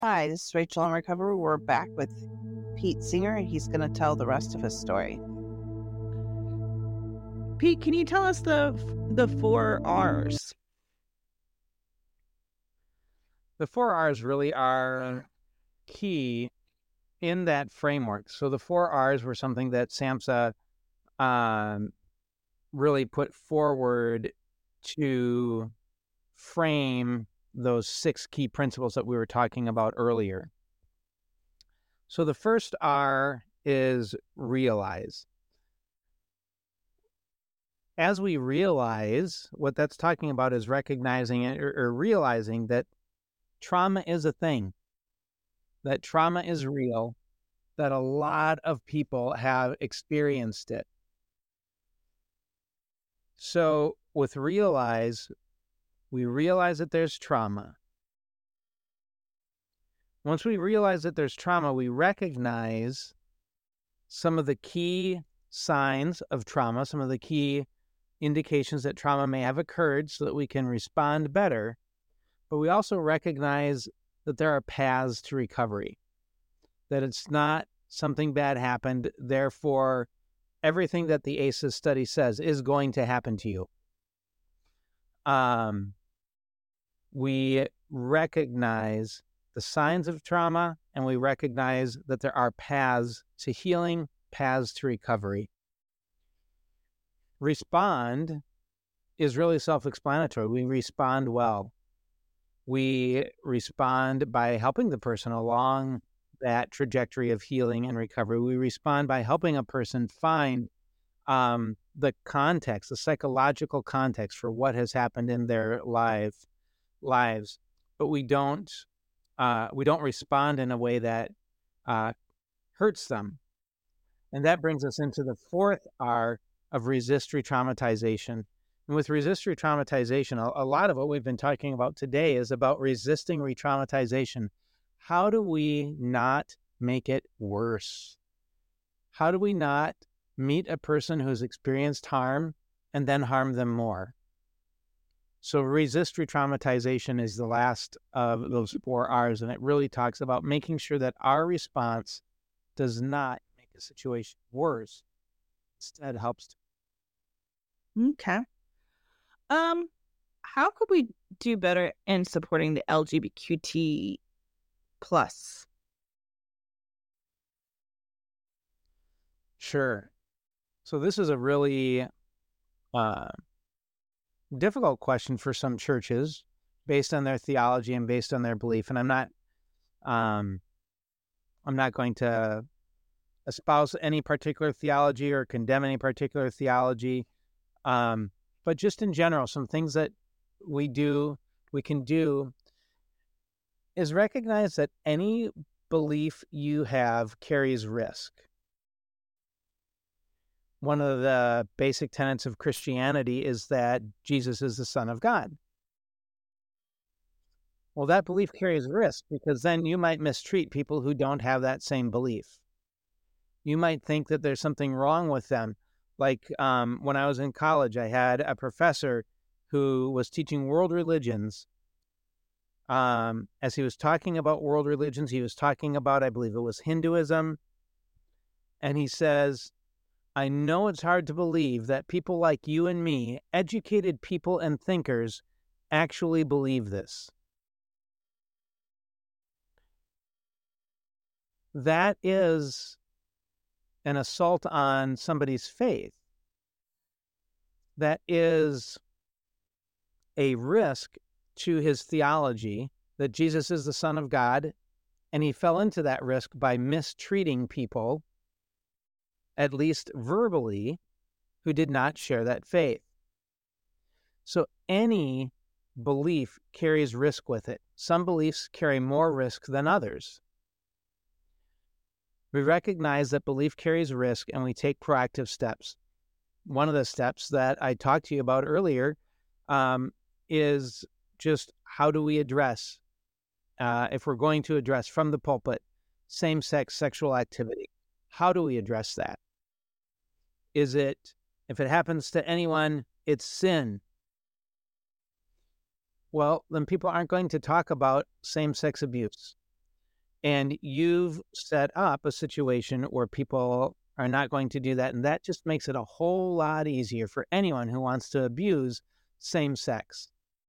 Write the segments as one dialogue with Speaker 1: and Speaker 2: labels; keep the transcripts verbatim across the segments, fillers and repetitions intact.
Speaker 1: Hi, this is Rachel on Recovery. We're back with Pete Singer, and he's going to tell the rest of his story.
Speaker 2: Pete, can you tell us the the four R's?
Speaker 3: The four R's really are key in that framework. So the four R's were something that SAMHSA um, really put forward to frame those six key principles that we were talking about earlier. So the first R is realize. As we realize, what that's talking about is recognizing or, or realizing that trauma is a thing, that trauma is real, that a lot of people have experienced it. So with realize, we realize that there's trauma. Once we realize that there's trauma, we recognize some of the key signs of trauma, some of the key indications that trauma may have occurred so that we can respond better. But we also recognize that there are paths to recovery, that it's not something bad happened, therefore everything that the A C Es study says is going to happen to you. Um, we recognize the signs of trauma, and we recognize that there are paths to healing, paths to recovery. Respond is really self-explanatory. We respond well. We respond by helping the person along that trajectory of healing and recovery. We respond by helping a person find um, the context, the psychological context for what has happened in their life, lives. But we don't uh, we don't respond in a way that uh, hurts them. And that brings us into the fourth R of resist re-traumatization. And with resist re-traumatization, a, a lot of what we've been talking about today is about resisting re-traumatization. How do we not make it worse? How do we not meet a person who's experienced harm and then harm them more? So resist re-traumatization is the last of those four R's, and it really talks about making sure that our response does not make a situation worse. Instead, helps to.
Speaker 2: Okay. Um, how could we do better in supporting the L G B T Q plus?
Speaker 3: Sure. So this is a really uh, difficult question for some churches based on their theology and based on their belief. And I'm not, um, I'm not going to espouse any particular theology or condemn any particular theology. Um, but just in general, some things that we do, we can do is recognize that any belief you have carries risk. One of the basic tenets of Christianity is that Jesus is the Son of God. Well, that belief carries risk because then you might mistreat people who don't have that same belief. You might think that there's something wrong with them. Like um, when I was in college, I had a professor who was teaching world religions. Um, as he was talking about world religions, he was talking about, I believe it was Hinduism. And he says, I know it's hard to believe that people like you and me, educated people and thinkers, actually believe this. That is an assault on somebody's faith. That is a risk to his theology that Jesus is the Son of God, and he fell into that risk by mistreating people, at least verbally, who did not share that faith. So any belief carries risk with it. Some beliefs carry more risk than others. We recognize that belief carries risk, and we take proactive steps. One of the steps that I talked to you about earlier um, is just how do we address, uh, if we're going to address from the pulpit, same-sex sexual activity. How do we address that? Is it, if it happens to anyone, it's sin? Well, then people aren't going to talk about same-sex abuse. And you've set up a situation where people are not going to do that. And that just makes it a whole lot easier for anyone who wants to abuse same sex.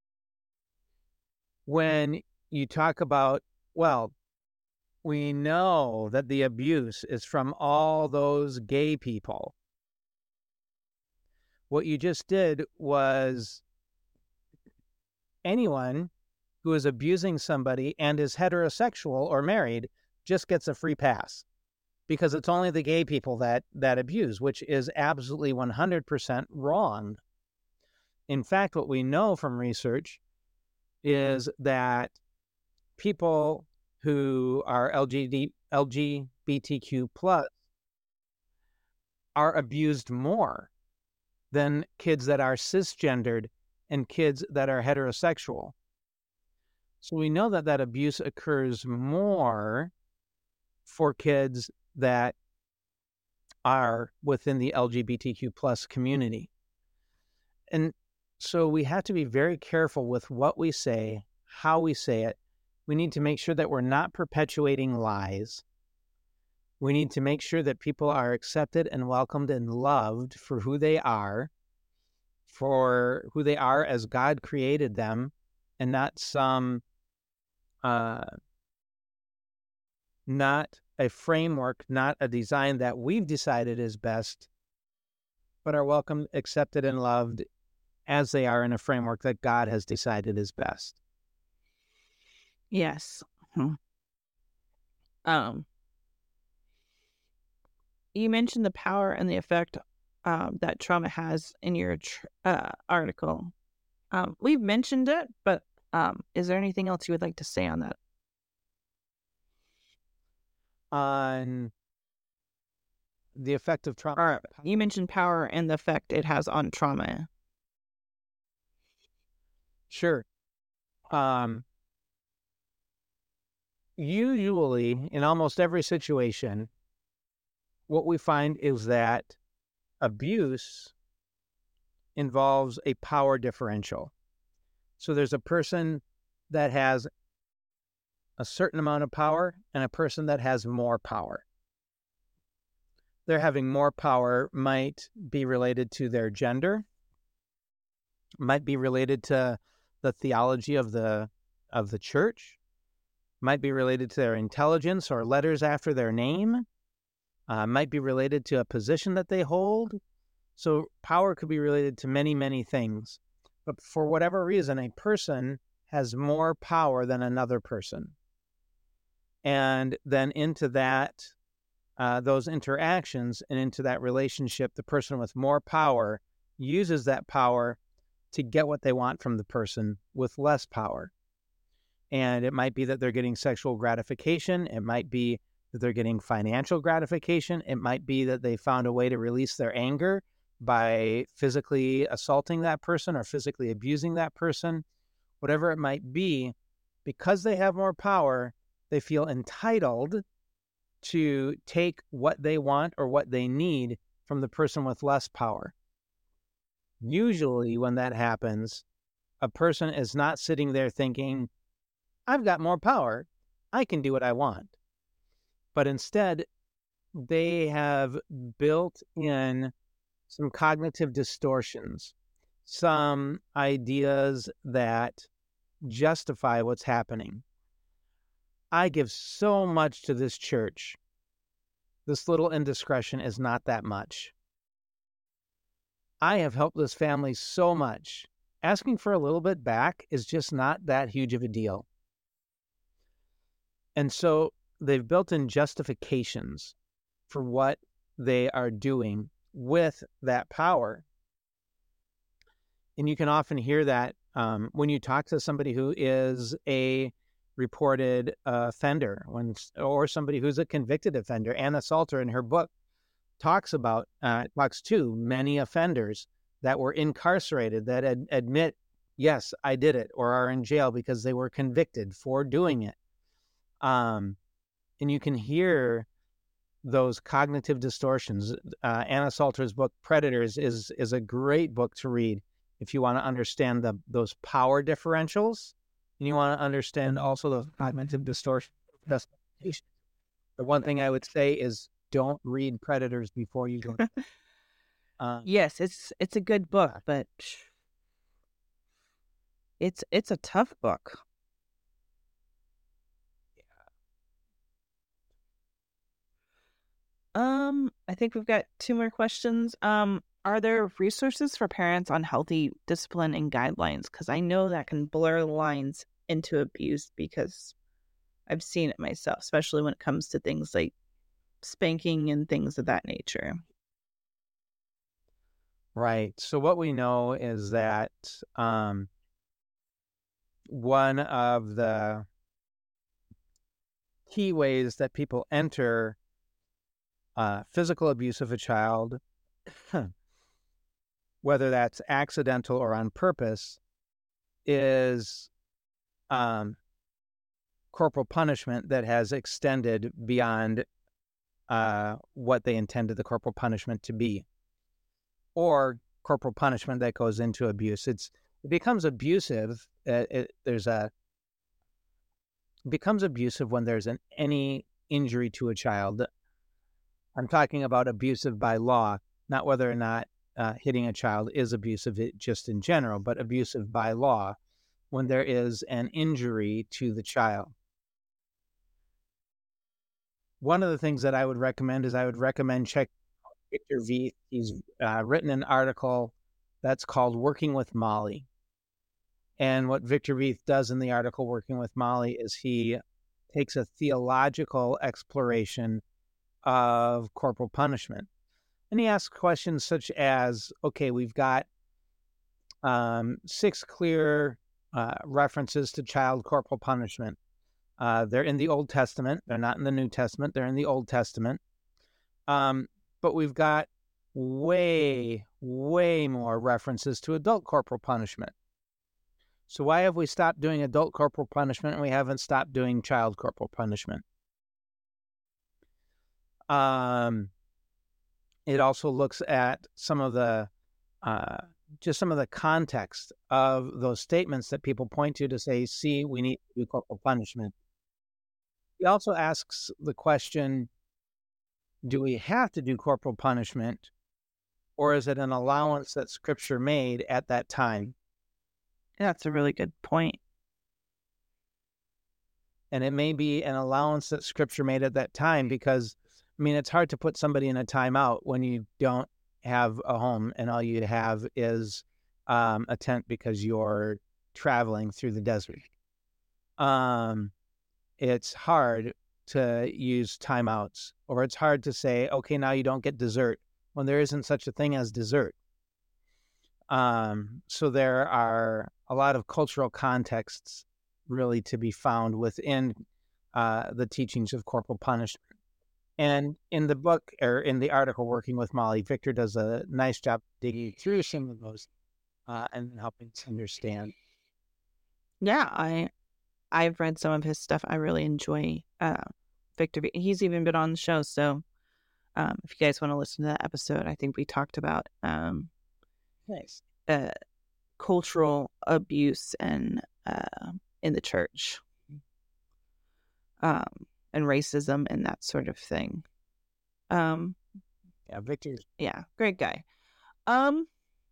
Speaker 3: When you talk about, well, we know that the abuse is from all those gay people. What you just did was anyone who is abusing somebody and is heterosexual or married just gets a free pass because it's only the gay people that, that abuse, which is absolutely one hundred percent wrong. In fact, what we know from research is that people who are L G B T Q plus are abused more than kids that are cisgendered and kids that are heterosexual. So we know that that abuse occurs more for kids that are within the L G B T Q plus community. And so we have to be very careful with what we say, how we say it. We need to make sure that we're not perpetuating lies. We need to make sure that people are accepted and welcomed and loved for who they are, for who they are as God created them, and not some, uh, not a framework, not a design that we've decided is best, but are welcomed, accepted, and loved as they are in a framework that God has decided is best.
Speaker 2: Yes. Hmm. Um, you mentioned the power and the effect um, that trauma has in your tr- uh, article. Um, we've mentioned it, but um, is there anything else you would like to say on that?
Speaker 3: On the effect of trauma.
Speaker 2: Or, you mentioned power and the effect it has on trauma.
Speaker 3: Sure. Um, usually, in almost every situation, what we find is that abuse involves a power differential. So there's a person that has a certain amount of power and a person that has more power. Their having more power might be related to their gender, might be related to the theology of the of the church, might be related to their intelligence or letters after their name, uh, might be related to a position that they hold. So power could be related to many, many things. But for whatever reason, a person has more power than another person. And then into that, uh, those interactions and into that relationship, the person with more power uses that power to get what they want from the person with less power. And it might be that they're getting sexual gratification. It might be that they're getting financial gratification. It might be that they found a way to release their anger by physically assaulting that person or physically abusing that person. Whatever it might be, because they have more power, they feel entitled to take what they want or what they need from the person with less power. Usually when that happens, a person is not sitting there thinking, I've got more power, I can do what I want. But instead, they have built in some cognitive distortions, some ideas that justify what's happening. I give so much to this church. This little indiscretion is not that much. I have helped this family so much. Asking for a little bit back is just not that huge of a deal. And so they've built in justifications for what they are doing with that power. And you can often hear that um, when you talk to somebody who is a reported uh, offender, when or somebody who's a convicted offender. Anna Salter in her book talks about, uh, talks to many offenders that were incarcerated that ad- admit, yes, I did it, or are in jail because they were convicted for doing it. Um, and you can hear those cognitive distortions. Uh, Anna Salter's book, Predators, is is a great book to read if you want to understand the those power differentials, and you want to understand also those cognitive distortions patient. The one thing I would say is don't read Predators before you go. um,
Speaker 2: Yes, it's it's a good book, but it's it's a tough book. Um, I think we've got two more questions. Um, are there resources for parents on healthy discipline and guidelines? Because I know that can blur the lines into abuse because I've seen it myself, especially when it comes to things like spanking and things of that nature.
Speaker 3: Right. So what we know is that um, one of the key ways that people enter uh, physical abuse of a child, whether that's accidental or on purpose, is um, corporal punishment that has extended beyond uh, what they intended the corporal punishment to be, or corporal punishment that goes into abuse. It's it becomes abusive. Uh, it, there's a it becomes abusive when there's an any injury to a child. I'm talking about abusive by law, not whether or not uh, hitting a child is abusive it, just in general, but abusive by law when there is an injury to the child. One of the things that I would recommend is I would recommend check Victor Veith. He's uh, written an article that's called Working with Molly. And what Victor Veith does in the article Working with Molly is he takes a theological exploration of corporal punishment. And he asks questions such as, okay, we've got um, six clear uh, references to child corporal punishment. Uh, they're in the Old Testament. They're not in the New Testament. They're in the Old Testament. Um, but we've got way, way more references to adult corporal punishment. So why have we stopped doing adult corporal punishment and we haven't stopped doing child corporal punishment? Um, it also looks at some of the, uh, just some of the context of those statements that people point to to say, see, we need to do corporal punishment. He also asks the question, do we have to do corporal punishment, or is it an allowance that Scripture made at that time?
Speaker 2: That's a really good point.
Speaker 3: And it may be an allowance that Scripture made at that time because, I mean, it's hard to put somebody in a timeout when you don't have a home and all you have is um, a tent because you're traveling through the desert. Um, it's hard to use timeouts, or it's hard to say, okay, now you don't get dessert when there isn't such a thing as dessert. Um, so there are a lot of cultural contexts really to be found within uh, the teachings of corporal punishment. And in the book, or in the article Working with Molly, Victor does a nice job digging through some of those uh, and helping to understand.
Speaker 2: Yeah, I, I've read some of his stuff. I really enjoy uh, Victor. He's even been on the show. So um, if you guys want to listen to that episode, I think we talked about um,
Speaker 3: nice.
Speaker 2: uh, cultural abuse and uh, in the church. Um, and racism and that sort of thing. Um,
Speaker 3: yeah, Victor.
Speaker 2: Yeah, great guy. Um,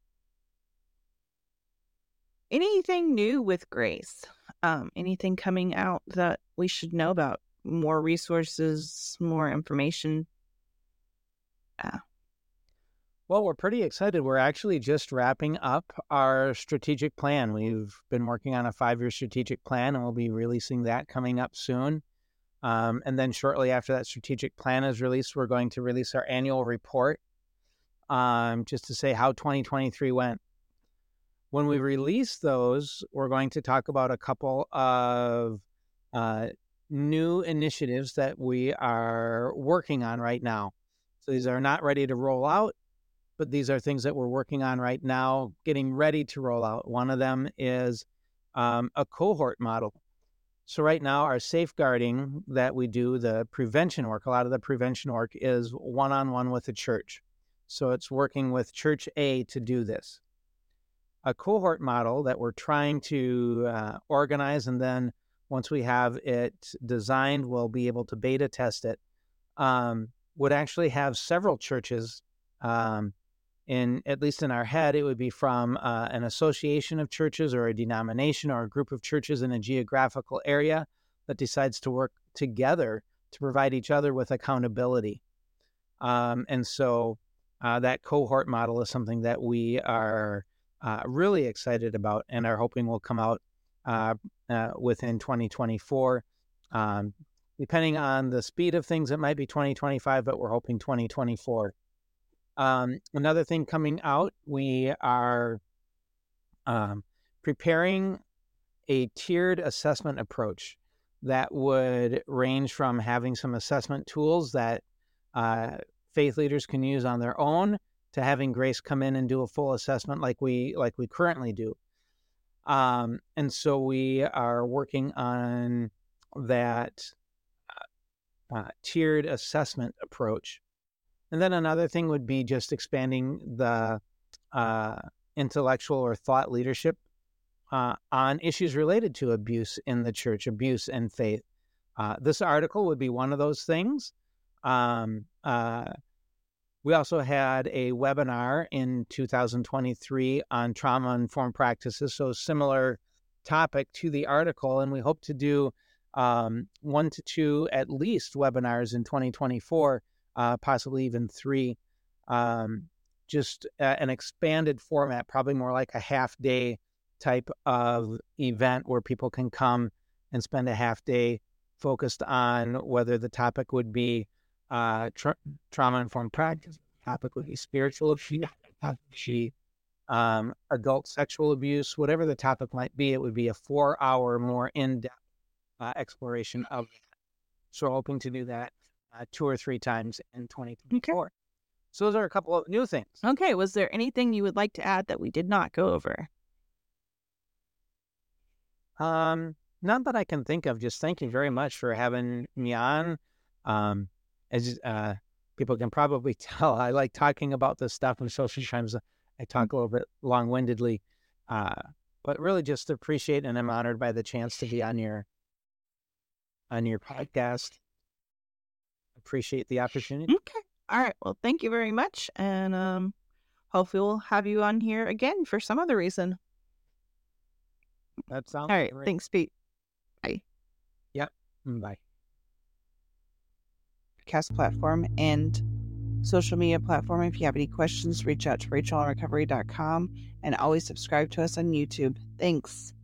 Speaker 2: anything new with Grace? Um, anything coming out that we should know about? More resources, more information? Uh,
Speaker 3: well, we're pretty excited. We're actually just wrapping up our strategic plan. We've been working on a five-year strategic plan, and we'll be releasing that coming up soon. Um, and then shortly after that strategic plan is released, we're going to release our annual report um, just to say how twenty twenty-three went. When we release those, we're going to talk about a couple of uh, new initiatives that we are working on right now. So these are not ready to roll out, but these are things that we're working on right now, getting ready to roll out. One of them is um, a cohort model. So right now, our safeguarding that we do, the prevention work, a lot of the prevention work is one-on-one with the church. So it's working with Church A to do this. A cohort model that we're trying to uh, organize and then once we have it designed, we'll be able to beta test it, um, would actually have several churches. Um, in at least in our head, it would be from uh, an association of churches or a denomination or a group of churches in a geographical area that decides to work together to provide each other with accountability. Um, and so uh, that cohort model is something that we are uh, really excited about and are hoping will come out uh, uh, within twenty twenty-four. Um, depending on the speed of things, it might be twenty twenty-five, but we're hoping twenty twenty-four. Um, another thing coming out, we are um, preparing a tiered assessment approach that would range from having some assessment tools that uh, faith leaders can use on their own to having Grace come in and do a full assessment like we like we currently do. Um, and so we are working on that uh, tiered assessment approach. And then another thing would be just expanding the uh, intellectual or thought leadership uh, on issues related to abuse in the church, abuse and faith. Uh, this article would be one of those things. Um, uh, we also had a webinar in two thousand twenty-three on trauma-informed practices, so similar topic to the article, and we hope to do um, one to two at least webinars in twenty twenty-four. Uh, possibly even three, um, just uh, an expanded format, probably more like a half day type of event where people can come and spend a half day focused on whether the topic would be uh, tra- trauma-informed practice, topic would be spiritual abuse, um, adult sexual abuse, whatever the topic might be. It would be a four hour more in-depth uh, exploration of it. So we're hoping to do that Uh, two or three times in twenty twenty-four. Okay. So those are a couple of new things.
Speaker 2: Okay. Was there anything you would like to add that we did not go over?
Speaker 3: Um, not that I can think of. Just thank you very much for having me on. Um, as uh, people can probably tell, I like talking about this stuff, and so sometimes I talk a little bit long-windedly. Uh, but really, just appreciate and I'm honored by the chance to be on your on your podcast. Appreciate the opportunity.
Speaker 2: Okay. All right. Well, thank you very much. And um, hopefully we'll have you on here again for some other reason.
Speaker 3: That sounds
Speaker 2: All right.
Speaker 3: great.
Speaker 2: Thanks, Pete. Bye.
Speaker 3: Yep. Bye.
Speaker 1: Podcast platform and social media platform. If you have any questions, reach out to Rachel on recovery dot com and always subscribe to us on YouTube. Thanks.